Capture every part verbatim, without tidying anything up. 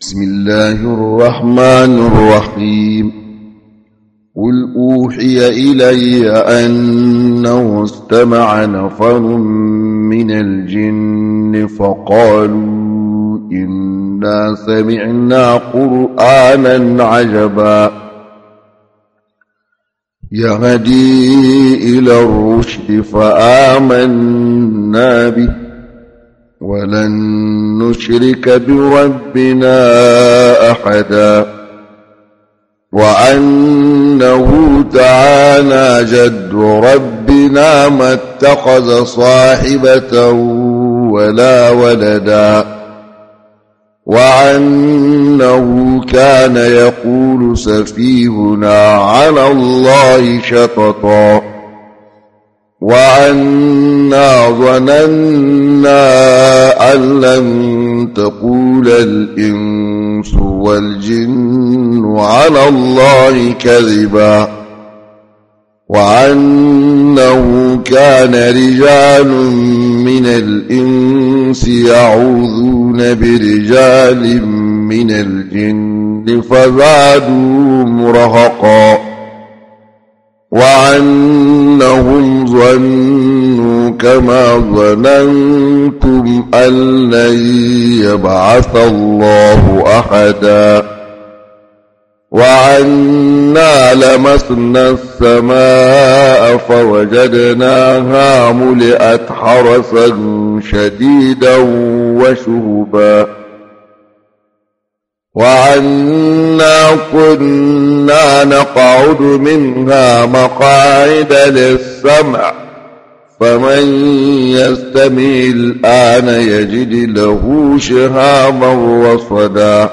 بسم الله الرحمن الرحيم قل أوحي إلي أنه استمع نفر من الجن فقالوا إنا سمعنا قرآنا عجبا يهدي إلى الرشد فآمنا به ولن نشرك بربنا أحدا وأنه تعالى جد ربنا ما اتخذ صاحبة ولا ولدا وأنه كان يقول سفيهنا على الله شططا وأنا ظننا أن لن تقول الإنس والجن على الله كذبا وأنه كان رجال من الإنس يعوذون برجال من الجن فزادوهم رهقا وأنهم ظنوا كما ظننتم أن لن يبعث الله أحدا وأنا لمسنا السماء فوجدناها ملئت حرسا شديدا وشهبا وأنا كنا نقعد منها مقاعد للسمع فمن يستمع الآن يجد له شهابا رصدا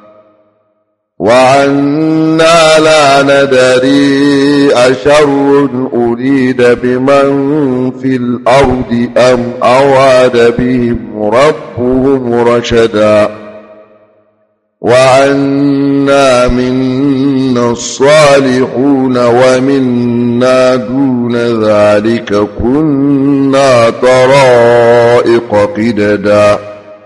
وأنا لا ندري أشر أريد بمن في الأرض أم أراد بهم ربهم رشدا وأنا منا الصالحون ومنا دون ذلك كنا طرائق قددا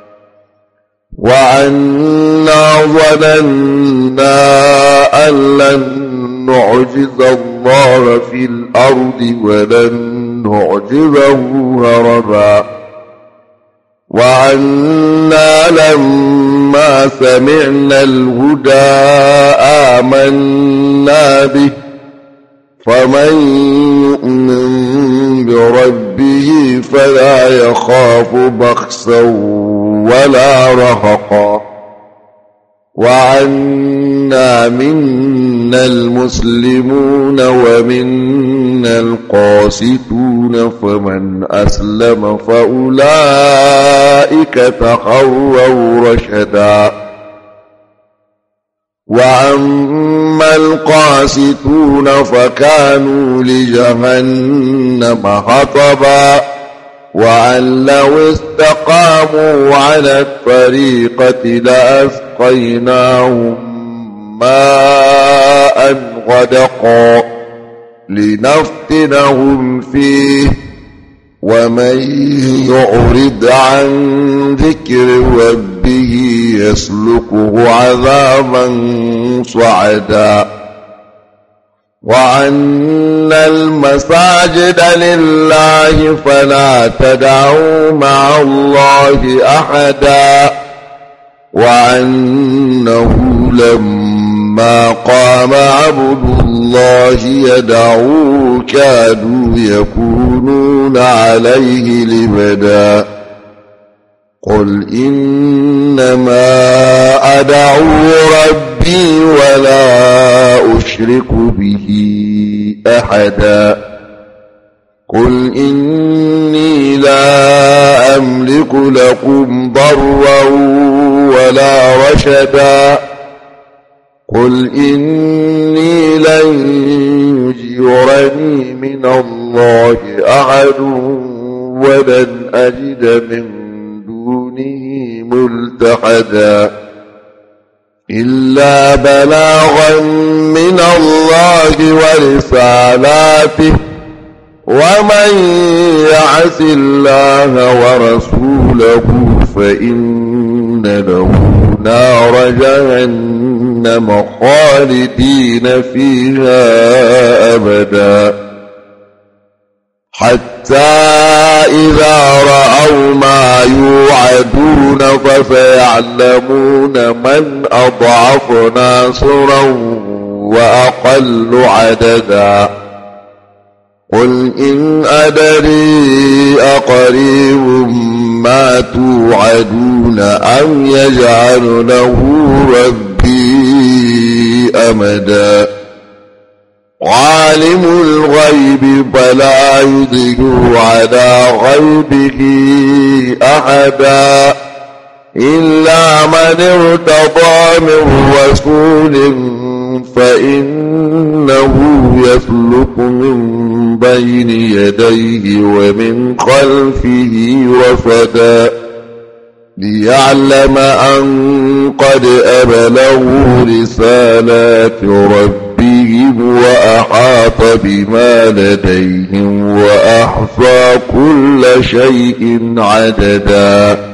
وأنا ظننا أن لن نعجز الله في الأرض ولن نعجزه هربا وأنا لما سمعنا الهدى آمنا به فمن يؤمن بربه فلا يخاف بخسا ولا رهقا وأنا منا المسلمون ومنا القاسطون فمن أسلم فأولئك تحروا رشدا وأما القاسطون فكانوا لجهنم حطبا وأن لو استقاموا على الطريقة لأسقيناهم ماء غدقا لنفتنهم فيه ومن يعرض عن ذكر ربه يسلكه عذابا صعدا وأن المساجد لله فلا تدعوا مع الله أحدا وأنه لما قام عبد الله يدعوه كادوا يكونون عليه لبدا قل إنما أدعو ربي ولا أشرك به أحدا قل إني لا أملك لكم ضرا ولا رشدا قل إني لن يجيرني من الله أحد ولن أجد من دونه ملتحدا إلا بلاغا من الله ورسالاته ومن يعص الله ورسوله فإن له نار جهنم خالدين فيها أبدا حتى إذا رأوا ما يوعدون فسيعلمون من أضعف ناصرا وأقل عددا قل إن أدري أقريب ما توعدون أم يجعل له ربي أمدا عالم الغيب فلا يظهر على غيبه أحدا إلا من ارتضى من رسول فإنه يسلك من بين يديه ومن خلفه رصدا ليعلم أن قد أبلغوا رسالات ربهم وأحاط بما لديهم وأحصى كل شيء عددا